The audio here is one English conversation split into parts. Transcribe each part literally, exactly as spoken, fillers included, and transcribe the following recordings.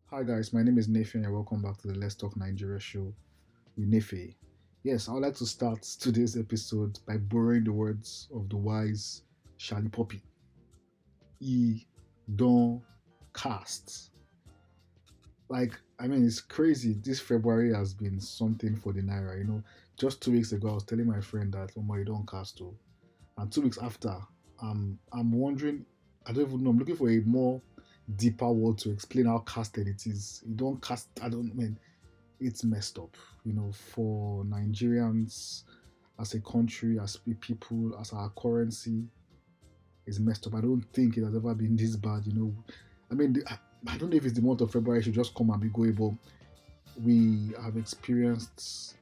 Hi guys, my name is Nefe and welcome back to the Let's Talk Nigeria show with Nefe. Yes, I would like to start today's episode by borrowing the words of the wise Charlie Poppy. E don't cast. Like, I mean, it's crazy. This February has been something for the Naira. You know, just two weeks ago, I was telling my friend that, oh my, you don't cast. Oh. And two weeks after, um, I'm wondering, I don't even know, I'm looking for a more deeper word to explain how casted it is. You don't cast, I don't mean, it's messed up, you know, for Nigerians as a country, as a people, as our currency is messed up. I don't think it has ever been this bad, you know. I mean, the, I, I don't know if it's the month of February should just come and be goable. We have experienced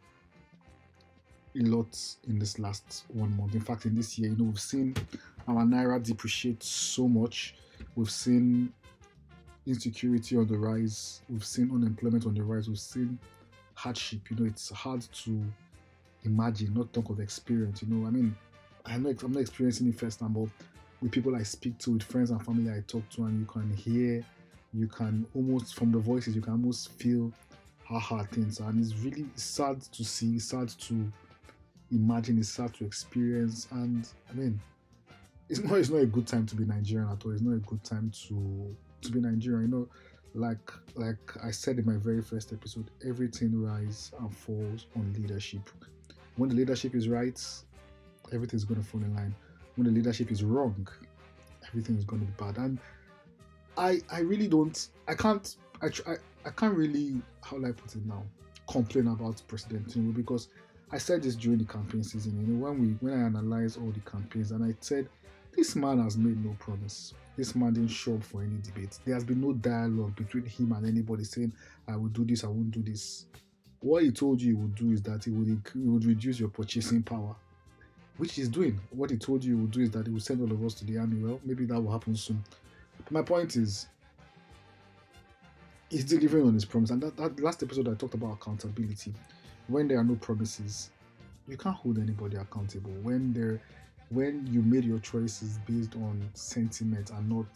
a lot in this last one month. In fact, in this year, you know, we've seen our naira depreciate so much. We've seen insecurity on the rise. We've seen unemployment on the rise. We've seen hardship. You know, it's hard to imagine, not talk of experience. You know, I mean, I'm not, I'm not experiencing it firsthand, but with people I speak to, with friends and family I talk to, and you can hear, you can almost, from the voices, you can almost feel how hard things are. And it's really sad to see, sad to imagine, it's sad to experience. And I mean, it's not it's not a good time to be Nigerian at all. It's not a good time to to be Nigerian. You know, like like I said in my very first episode, everything rise and falls on leadership. When the leadership is right, everything's gonna fall in line. When the leadership is wrong, everything is gonna be bad. And I I really don't I can't I I, I can't really, how will I put it now, complain about President Tinubu because I said this during the campaign season. You know, when we when I analyzed all the campaigns and I said this man has made no promise. This man didn't show up for any debate. There has been no dialogue between him and anybody saying, I will do this, I won't do this. What he told you he would do is that he would, he would reduce your purchasing power, which he's doing. What he told you he would do is that he will send all of us to the army. Well, maybe that will happen soon. But my point is, he's delivering on his promise. And that, that last episode I talked about accountability. When there are no promises, you can't hold anybody accountable. When there when you made your choices based on sentiment and not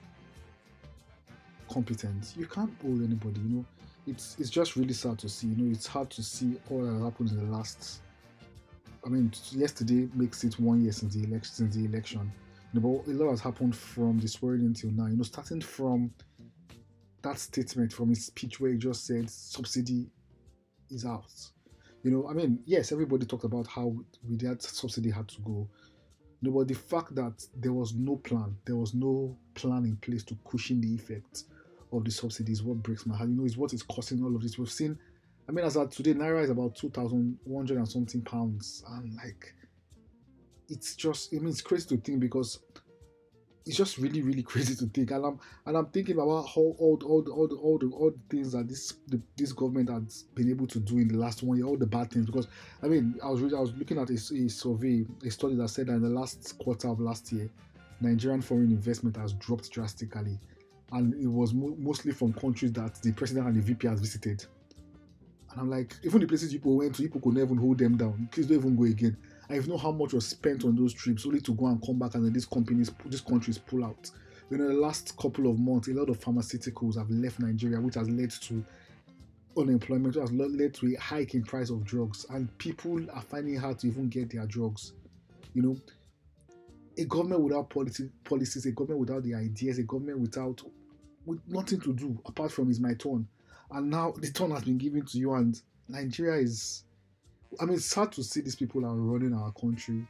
competence, you can't hold anybody. You know, it's it's just really sad to see. You know, it's hard to see all that happened in the last. I mean, yesterday makes it one year since the election. Since the election, you know, but a lot has happened from the swearing in till now. You know, starting from that statement from his speech where he just said subsidy is out. You know, I mean, yes, everybody talked about how we that subsidy had to go. No, but the fact that there was no plan, there was no plan in place to cushion the effects of the subsidies, what breaks my heart. You know, is what is causing all of this. We've seen, I mean, as of today, Naira is about two thousand one hundred and something pounds. And like, it's just, I mean, it's crazy to think because it's just really, really crazy to think. And I'm and I'm thinking about how all the, all the, all the, all the, all the things that this the, this government has been able to do in the last one year, all the bad things. Because I mean, I was really, I was looking at a, a survey, a study that said that in the last quarter of last year, Nigerian foreign investment has dropped drastically, and it was mo- mostly from countries that the president and the V P has visited. And I'm like, even the places people went to, people could never even hold them down. Please don't even go again. I know how much was spent on those trips only to go and come back and then these companies, these countries pull out. You know, the last couple of months, a lot of pharmaceuticals have left Nigeria, which has led to unemployment, which has led to a hike in price of drugs, and people are finding it hard to even get their drugs. You know, a government without politi- policies, a government without the ideas, a government without with nothing to do apart from it's my turn, and now the turn has been given to you, and Nigeria is. I mean, it's sad to see these people are running our country.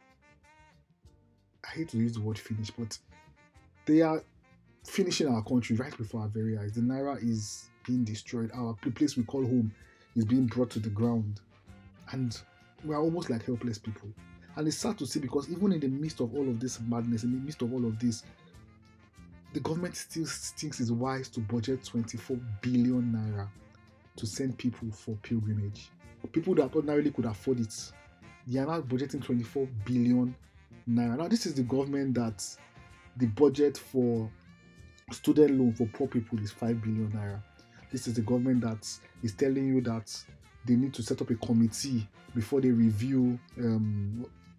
I hate to use the word finish, but they are finishing our country right before our very eyes. The naira is being destroyed. Our the place we call home is being brought to the ground, and we are almost like helpless people. And it's sad to see because even in the midst of all of this madness, in the midst of all of this, the government still thinks it's wise to budget twenty-four billion naira to send people for pilgrimage. People that ordinarily could afford it, they are now budgeting twenty-four billion naira. Now, this is the government that the budget for student loan for poor people is five billion naira. This is the government that is telling you that they need to set up a committee before they review um,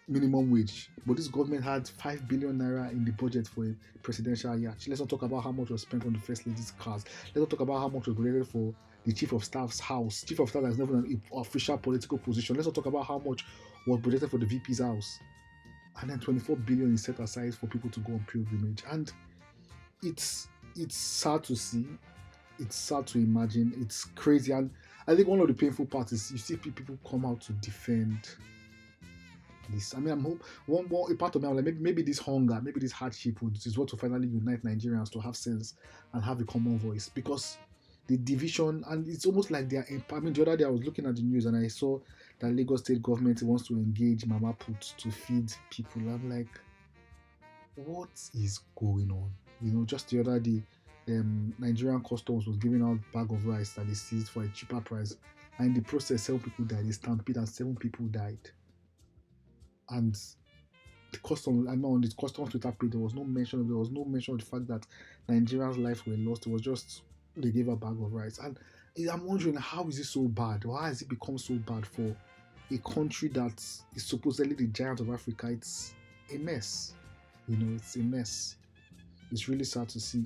minimum wage, but this government had five billion naira in the budget for a presidential yacht. Let's not talk about how much was spent on the first lady's cars. Let's not talk about how much was budgeted for the chief of staff's house. Chief of staff has never an official political position. Let's not talk about how much was budgeted for the V P's house. And then twenty-four billion is set aside for people to go on pilgrimage. And it's it's sad to see. It's sad to imagine. It's crazy. And I think one of the painful parts is you see people come out to defend this. I mean, I'm hope one more a part of me. I'm like, maybe, maybe this hunger, maybe this hardship would, is what will finally unite Nigerians to have sense and have a common voice. Because the division, and it's almost like they are. I mean, the other day I was looking at the news and I saw that Lagos State government wants to engage Mama Put to feed people. I'm like, what is going on? You know, just the other day, um, Nigerian customs was giving out bag of rice that they seized for a cheaper price, and in the process, seven people died. They stampede and seven people died. And the customs, I know on the customs Twitter page, there was no mention of there was no mention of the fact that Nigerians' lives were lost. It was just they gave a bag of rice, and I'm wondering, how is it so bad? Why has it become so bad for a country that is supposedly the giant of Africa? It's a mess. You know, it's a mess. It's really sad to see.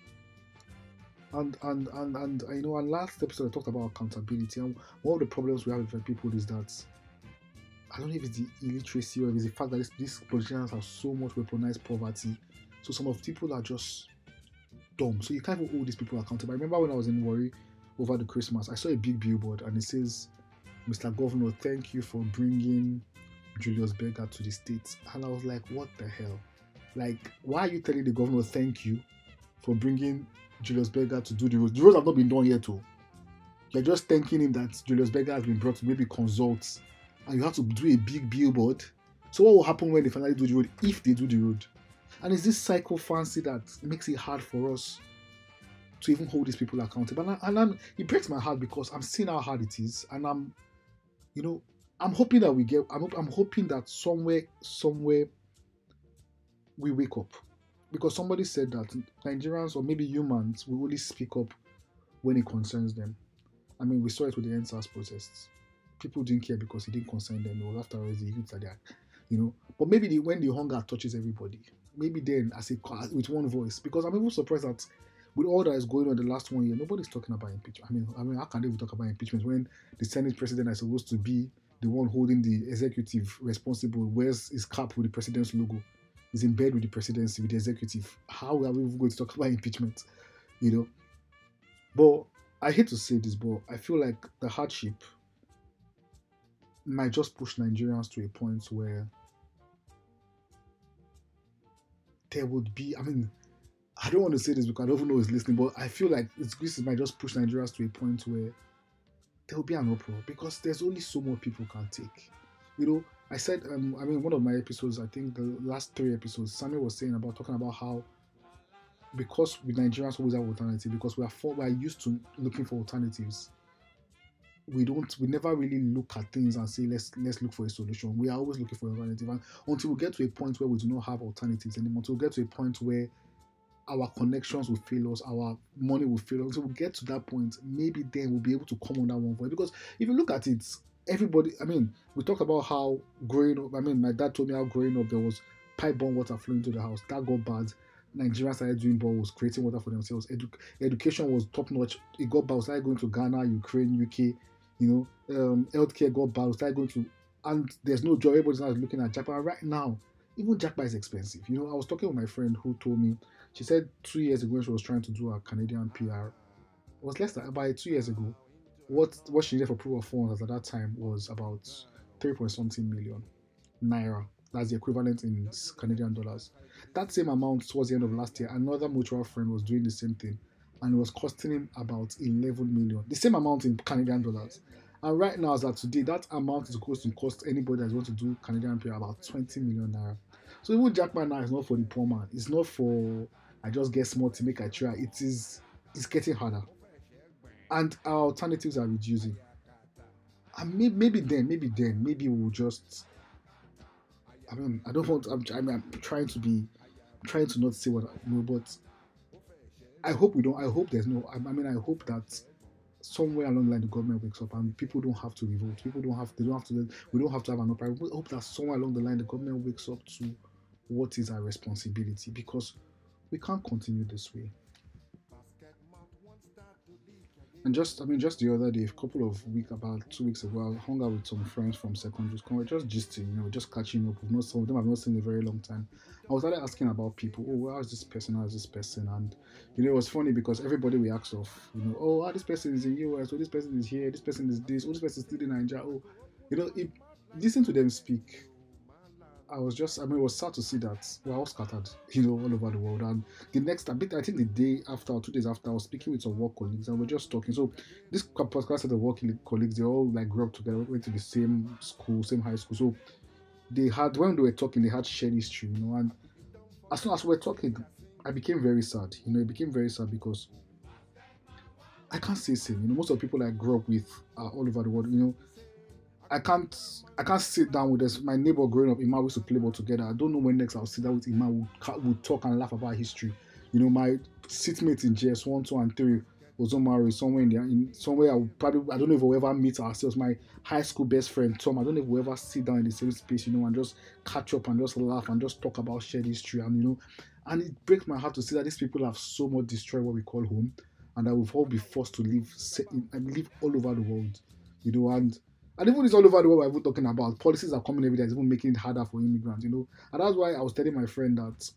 And and and and you know, and last episode I talked about accountability. And one of the problems we have with people is that I don't know if it's the illiteracy or if it's the fact that this, these politicians have so much weaponized poverty. So some of the people are just dumb. So you can't even hold these people accountable. I remember when I was in Warri over the Christmas, I saw a big billboard and it says, "Mister Governor, thank you for bringing Julius Berger to the States." And I was like, what the hell? Like, why are you telling the governor thank you for bringing Julius Berger to do the roads? The roads have not been done yet, too. You're just thanking him that Julius Berger has been brought to maybe consult, and you have to do a big billboard. So what will happen when they finally do the road, if they do the road? And it's this psychophancy that makes it hard for us to even hold these people accountable. And, I, and I'm, it breaks my heart because I'm seeing how hard it is, and I'm, you know, I'm hoping that we get. I'm, I'm hoping that somewhere, somewhere, we wake up, because somebody said that Nigerians or maybe humans will only speak up when it concerns them. I mean, we saw it with the N S A S protests. People didn't care because it didn't concern them. It was after all the youth that they are, you know. But maybe the, when the hunger touches everybody, maybe then as a with one voice. Because I'm even surprised that with all that is going on the last one year, nobody's talking about impeachment. I mean, I mean, how can they even talk about impeachment when the Senate president is supposed to be the one holding the executive responsible, wears his cap with the president's logo, is in bed with the presidency, with the executive? How are we even going to talk about impeachment? You know? But I hate to say this, but I feel like the hardship might just push Nigerians to a point where there would be, I mean, I don't want to say this because I don't even know who's listening, but I feel like it's, this might just push Nigerians to a point where there will be an uproar because there's only so much people can take. You know, I said, um, I mean, one of my episodes, I think the last three episodes, Samuel was saying about, talking about how, because with Nigerians always have alternative, because we are, for, we are used to looking for alternatives, we don't, we never really look at things and say, let's let's look for a solution. We are always looking for an alternative. And until we get to a point where we do not have alternatives anymore, until we get to a point where our connections will fail us, our money will fail us, until we get to that point, maybe then we'll be able to come on that one voice. Because if you look at it, everybody, I mean, we talk about how growing up, I mean, my dad told me how growing up there was pipe-borne water flowing to the house. That got bad. Nigerians started doing balls, creating water for themselves. Edu- education was top-notch. It got bad. We started going to Ghana, Ukraine, U K. You know, um, healthcare got bad. We started going to, and there's no job. Everybody's now looking at Japan right now. Even Japan is expensive. You know, I was talking with my friend who told me, she said two years ago when she was trying to do a Canadian P R, it was less than, about two years ago, what what she needed for proof of funds at that time was about three point something million naira. That's the equivalent in Canadian dollars. That same amount towards the end of last year, another mutual friend was doing the same thing, and it was costing him about eleven million. The same amount in Canadian dollars. And right now, as of today, that amount is supposed to cost anybody that wants to do Canadian P R about twenty million naira. So even Jackman now is not for the poor man. It's not for I just get small to make I try. It is it's getting harder. And our alternatives are reducing. And maybe, maybe then, maybe then, maybe we'll just. I mean, I don't want. I'm, I mean, I'm trying to be, I'm trying to not say what I know, but I hope we don't. I hope there's no. I, I mean, I hope that somewhere along the line the government wakes up and people don't have to revolt. People don't have they don't have to we don't have to have an upright. We hope that somewhere along the line the government wakes up to what is our responsibility, because we can't continue this way. And just, I mean, just the other day, a couple of weeks, about two weeks ago, I hung out with some friends from secondary school. We're just gisting, you know, just catching up. We've not, some of them I've not seen in a very long time. I was started asking about people. Oh, how's this person? How's this person? And you know, it was funny because everybody we asked of, you know, oh, ah, this person is in U S. Oh, this person is here. This person is this. Oh, this person is still in Nigeria. Oh, you know, if, listen to them speak. I was just, I mean, it was sad to see that we're all scattered, you know, all over the world. And the next, a bit, I think the day after, or two days after, I was speaking with some work colleagues and we're just talking. So, this particular set of work colleagues, they all like grew up together, went to the same school, same high school. So, they had, when they were talking, they had shared history, you know. And as soon as we were talking, I became very sad, you know, it became very sad because I can't say same. You know, most of the people I grew up with are all over the world, you know. I can't I can't sit down with this. My neighbor growing up, Ima, we used to play ball together. I don't know when next I'll sit down with Ima. We'll, we'll talk and laugh about history. You know, my seatmate in G S one, two, and three was Omari, somewhere in there, in somewhere I would probably I don't know if we'll ever meet ourselves. My high school best friend Tom, I don't know if we'll ever sit down in the same space, you know, and just catch up and just laugh and just talk about shared history. And you know, and it breaks my heart to see that these people have so much destroyed what we call home, and that we've all been forced to live and live all over the world. You know, and and even it's all over the world we're even talking about. Policies are coming every day, it's even making it harder for immigrants, you know. And that's why I was telling my friend that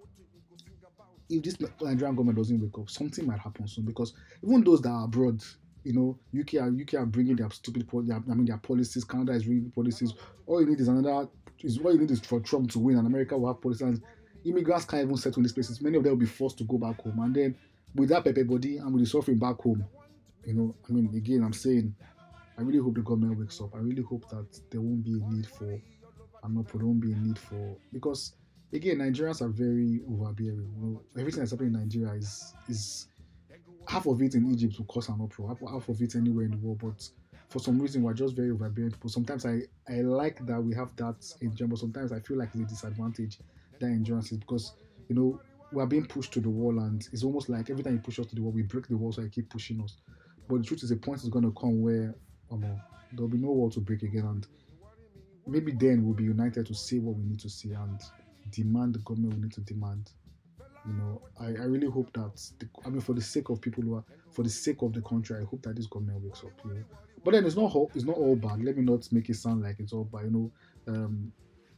if this Nigerian government doesn't wake up, something might happen soon. Because even those that are abroad, you know, U K are U K are bringing their stupid, their, I mean, their policies. Canada is bringing policies. All you need is another. Is what you need is for Trump to win, and America will have policies. And immigrants can't even settle in these places. Many of them will be forced to go back home, and then with that pepper body and with the suffering back home, you know, I mean, again, I'm saying, I really hope the government wakes up. I really hope that there won't be a need for, I'm not, there won't be a need for, because again, Nigerians are very overbearing. You know, everything that's happening in Nigeria is is half of it in Egypt will cause an uproar, half, half of it anywhere in the world. But for some reason, we're just very overbearing people. Sometimes I I like that we have that endurance, but sometimes I feel like it's a disadvantage that endurance is, because you know we are being pushed to the wall, and it's almost like every time you push us to the wall, we break the wall, so I keep pushing us. But the truth is, a point is going to come where um, there'll be no wall to break again, and maybe then we'll be united to say what we need to say and demand the government we need to demand. You know, I, I really hope that, the, I mean, for the sake of people who are, for the sake of the country, I hope that this government wakes up. You know, but then it's not all, it's not all bad. Let me not make it sound like it's all bad. You know, um,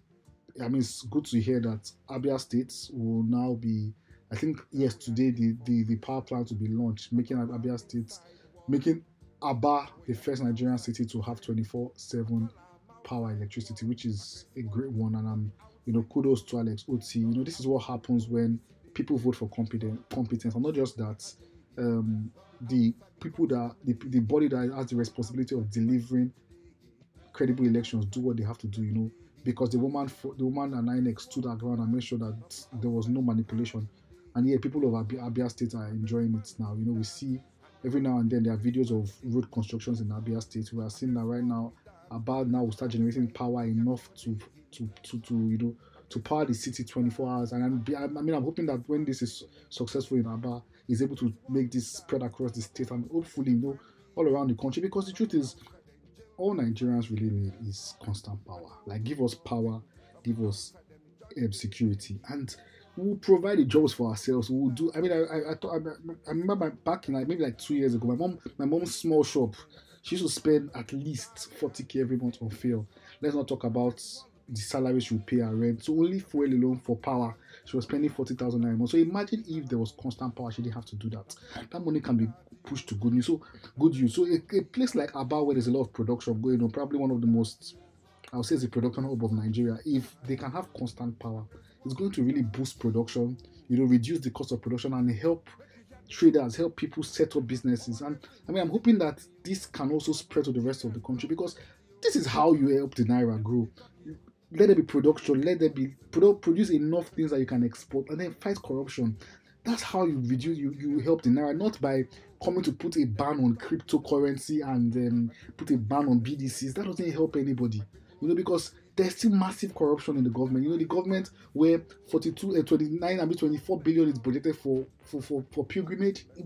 I mean, it's good to hear that Abia State will now be. I think yes, today the the, the power plant will be launched, making Abia State, making Aba the first Nigerian city to have twenty-four seven power electricity, which is a great one. And I'm, you know, kudos to Alex Oti. You know, this is what happens when people vote for competent competence, and not just that. Um, the people that the, the body that has the responsibility of delivering credible elections do what they have to do. You know, because the woman, the woman and I N E C stood our ground and made sure that there was no manipulation. And yeah, people of Abia, Abia State are enjoying it now. You know, we see every now and then there are videos of road constructions in Abia State. We are seeing that right now. About now will start generating power enough to to to, to you know to power the city twenty-four hours. And I'm, I mean, I'm hoping that when this is successful in Aba, is able to make this spread across the state and hopefully, you know, all around the country. Because the truth is, all Nigerians really need is constant power. Like, give us power, give us um, security, and we'll provide the jobs for ourselves. We'll do. I mean, I I, I, thought, I, I remember back in like maybe like two years ago, my mom, my mom's small shop, she used to spend at least forty k every month on fuel. Let's not talk about the salary she would pay her rent. So only fuel alone for power, she was spending forty thousand naira a month. So imagine if there was constant power, she didn't have to do that. That money can be pushed to good use. So good use. So a, a place like Aba, where there's a lot of production going on, probably one of the most, I would say, it's the production hub of Nigeria. If they can have constant power, it's going to really boost production, you know, reduce the cost of production and help traders, help people set up businesses. And I mean, I'm hoping that this can also spread to the rest of the country, because this is how you help the Naira grow. Let there be production, let there be produce enough things that you can export, and then fight corruption. That's how you reduce, you, you help the Naira, not by coming to put a ban on cryptocurrency and um, put a ban on B D Cs. That doesn't help anybody, you know, because there's still massive corruption in the government. You know, the government where forty-two, uh, twenty-nine, I mean twenty-four billion is budgeted for for, for, for pilgrimage.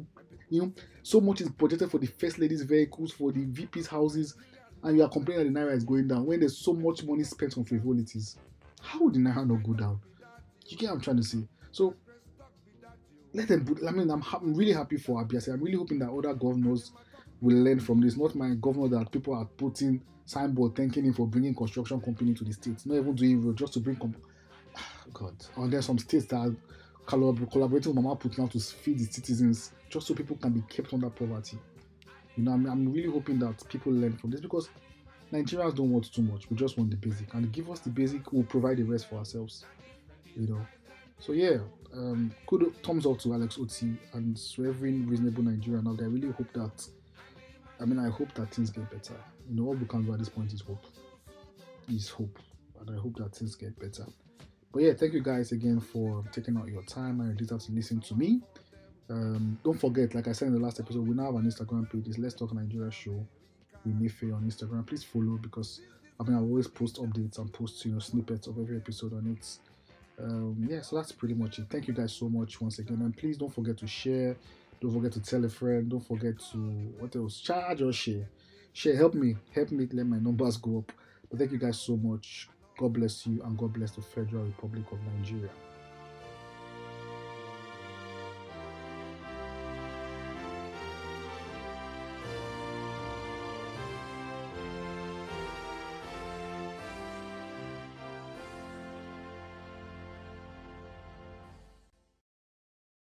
You know, so much is budgeted for the first lady's vehicles, for the V P's houses, and you are complaining that the naira is going down when there's so much money spent on frivolities. How would the naira not go down? You get what I'm trying to say? So let them put, I mean, I'm, ha- I'm really happy for Abiasi. I'm really hoping that other governors will learn from this. Not my governor that people are putting signboard thanking him for bringing construction company to the states, not even doing well, just to bring comp- God. And there's some states that are collab- collaborating with Mama Put now to feed the citizens just so people can be kept under poverty. You know, I'm, I'm really hoping that people learn from this because Nigerians don't want too much. We just want the basic, and give us the basic, we'll provide the rest for ourselves. You know. So yeah, um, good thumbs up to Alex Oti and to every reasonable Nigerian out there. I really hope that. I mean, I hope that things get better. You know, all we can do at this point is hope. Is hope, and I hope that things get better. But yeah, thank you guys again for taking out your time and your data to listen to me. Um, don't forget, like I said in the last episode, we now have an Instagram page. It's Let's Talk Nigeria Show with Nefe on Instagram. Please follow because I mean I always post updates and post you know snippets of every episode on it. Um, yeah, so that's pretty much it. Thank you guys so much once again, and please don't forget to share. Don't forget to tell a friend. Don't forget to what else? Charge or share. Share. Help me. Help me let my numbers go up. But thank you guys so much. God bless you and God bless the Federal Republic of Nigeria.